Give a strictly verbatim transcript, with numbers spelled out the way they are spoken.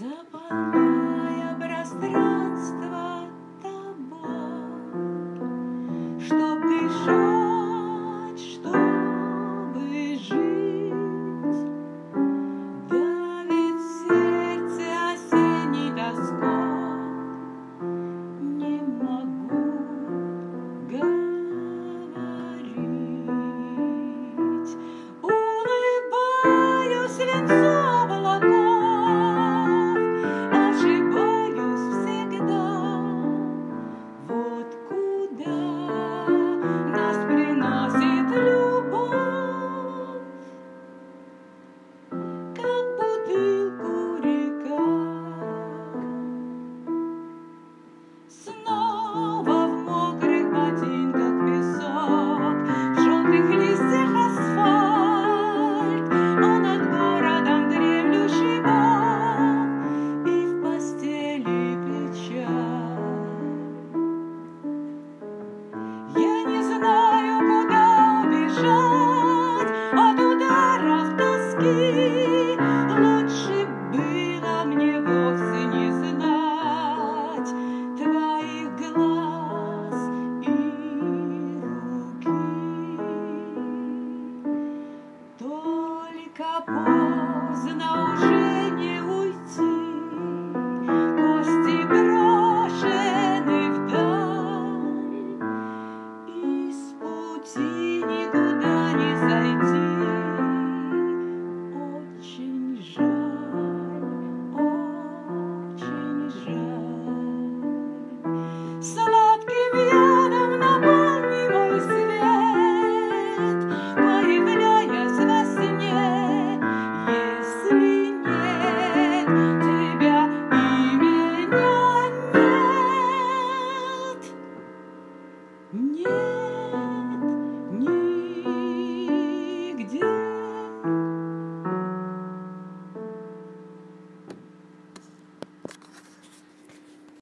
заполняя пространство тобой, чтоб дышать, чтобы жить. Давит сердце осенний тоской, не могу говорить. Улыбаюсь венцом облаков, ошибаюсь всегда. Вот куда нас приносит любовь, как бутылку река. Снова в мокрых ботинках песок, в желтых листьях асфальт, а над городом дремлющий Бог, и в постели печаль. Я не знаю, куда бежать от ударов тоски.